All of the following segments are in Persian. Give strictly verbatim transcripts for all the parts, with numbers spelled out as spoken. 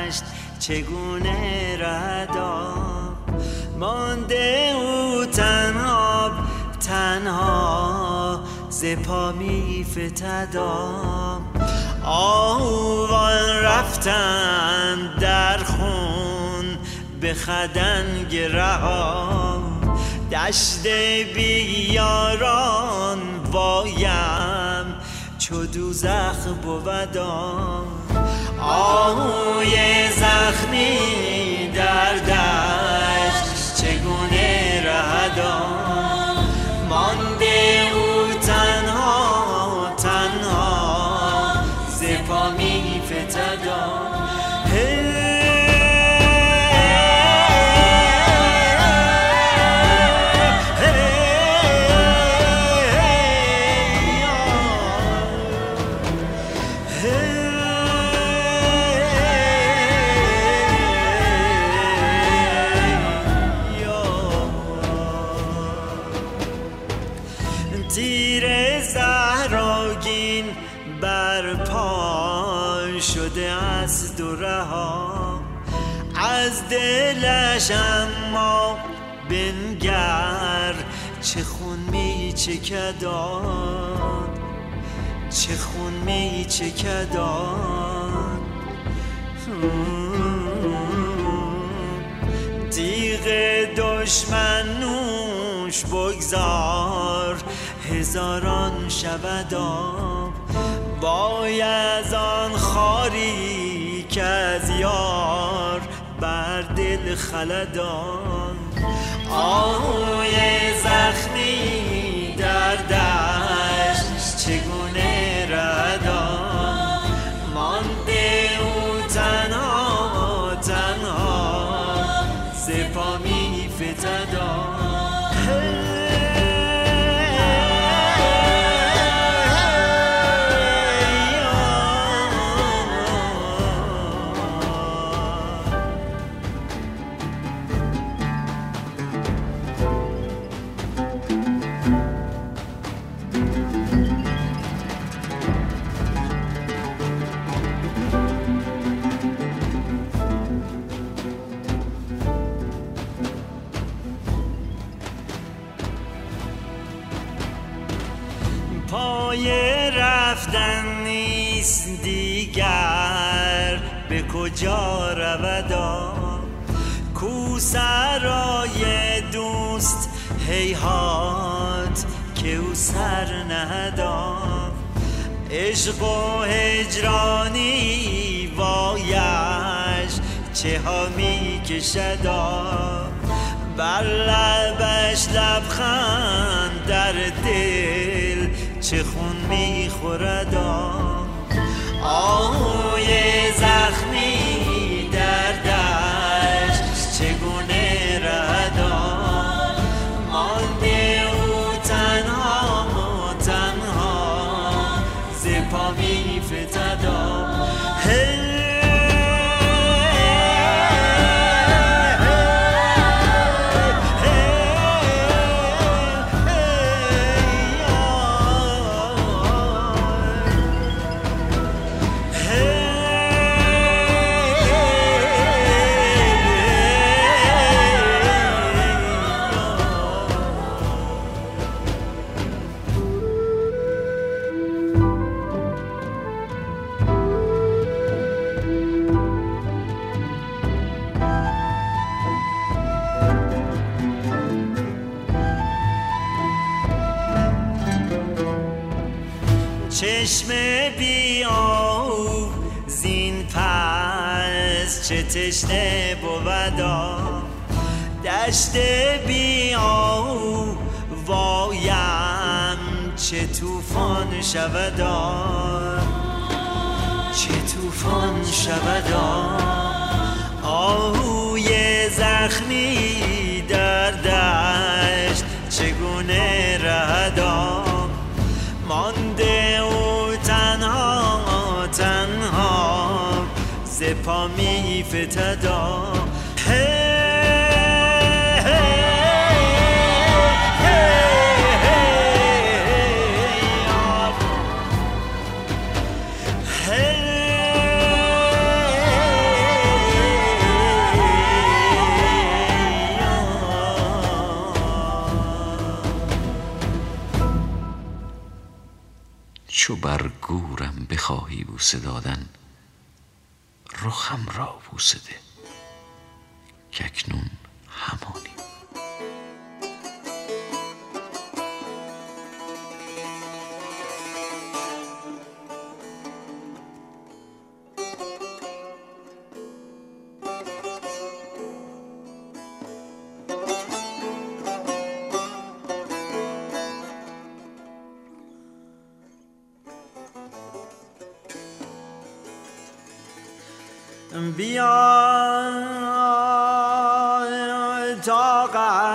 دشت چگونه ردام، مانده او تنها تنها ز پا می فتدام. آهوان رفتن در خون به خدنگ رهام، دشت بیاران وایم چو دوزخ بودم. آهوی زخمی در دشت چگونه رهدام، مانده او تنها تنها ز پا می فتدام. تیر زهراگین بر پای شده از دو رها، از دلش اما بنگر چه خون می چکدان، چه خون می چکدان. تیغ دشمن نوش بگذار هزاران شودم، وای از آن خاری که از یار بر دل خلدان. آهوی زخمی در دشت چگونه ردام، مانده او تنها تنها ز پا می فتدام. پای رفتن نیست دیگر به کجا رودم، کو سرای دوست هیهات که او سر نهدم. عشق و هجرانی وایش چه ها می کشدم، بر لبش لبخند در دل چه خون می خوردم. آهوی زخمی در دشت چگونه ردام، مانده او تنها تنها ز پا می فتدام. چشم بیاو زین پس چه تشنه بودم، دشت بیاو وایم چه طوفان شودم، چه طوفان شودم. آهوی زخمی در دشت چگونه رهدم، مانده او تنها تنها ز پا می فتدم. ور گورم بخواهی بوسه دادن، رخم را بوسه ده کاکنون همانی. بیا تا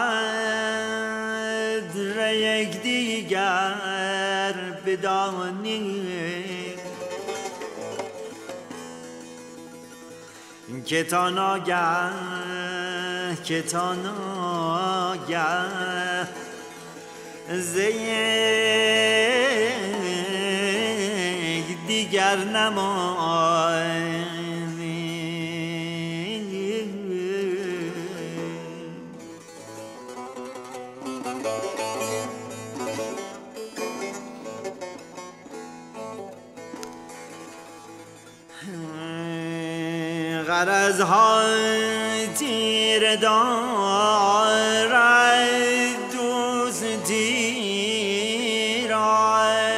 قدر یکدیگر بدانیم که تا ناگه که تا ناگه ز یکدیگر نمانیم. غرضها تیره دارد دوستی را،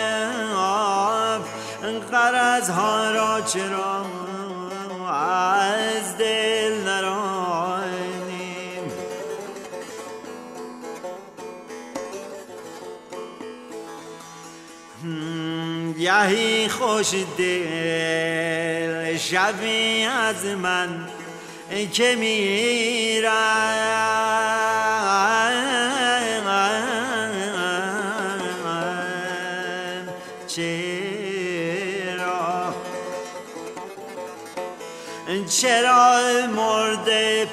غرضها را چرا از دل نرانیم. گهی خوش دل شبی از من که میرم، چرا چرا مرده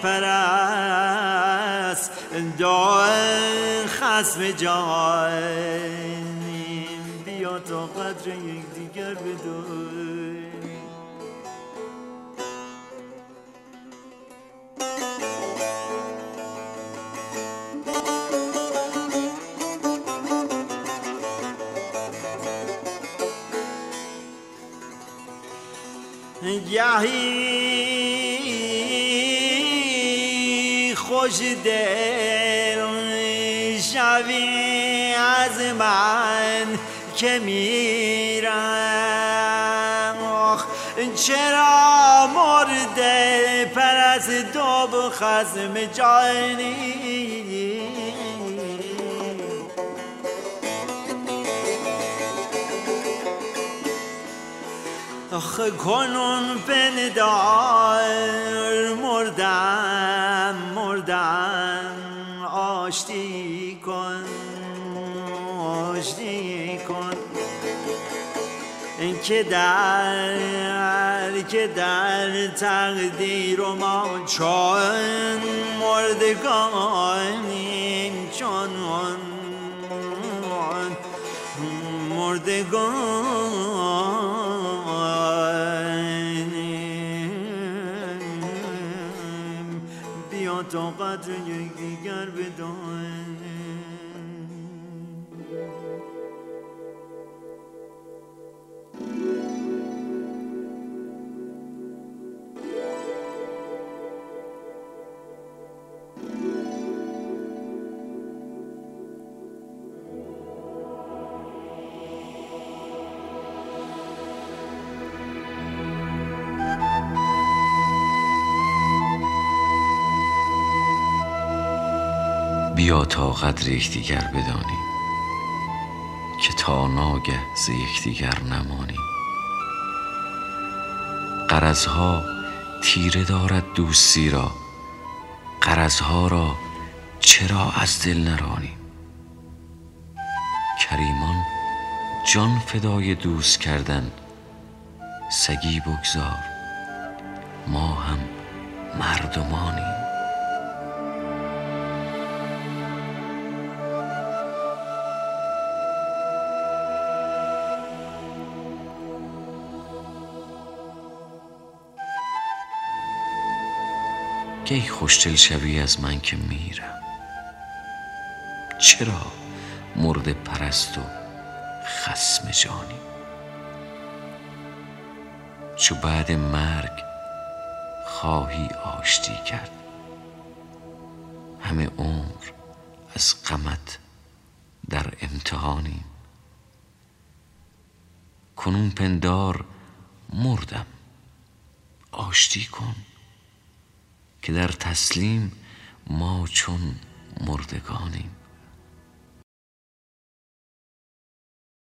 پرست دائم خصم جانیم. بیا تا قدر یکدیگر بدانیم. گهی خوش دل شوی از من که میرم، چرا مرده پرست دو خصم جانی. آخه کنون پندار مردم مردم آشتی کن آشتی کن که در که در تقدیر و ما چون مردگانیم، چون مردگانیم. بیا تا قدر یکدیگر بدانیم. بیا تا قدر یکدیگر بدانیم که تا ناگه ز یکدیگر نمانیم. غرضها تیره دارد دوستی را، غرضها را چرا از دل نرانیم. کریمان جان فدای دوست کردن، سگی بگذار ما هم مردمانیم. کی خوشدل شوی از من که میرم، چرا مرده پرست و خصم جانی. چو بعد مرگ خواهی آشتی کرد. همه عمر از غمت در امتحانیم، کنون پندار مردم آشتی کن، که در تسلیم ما چون مردگانیم.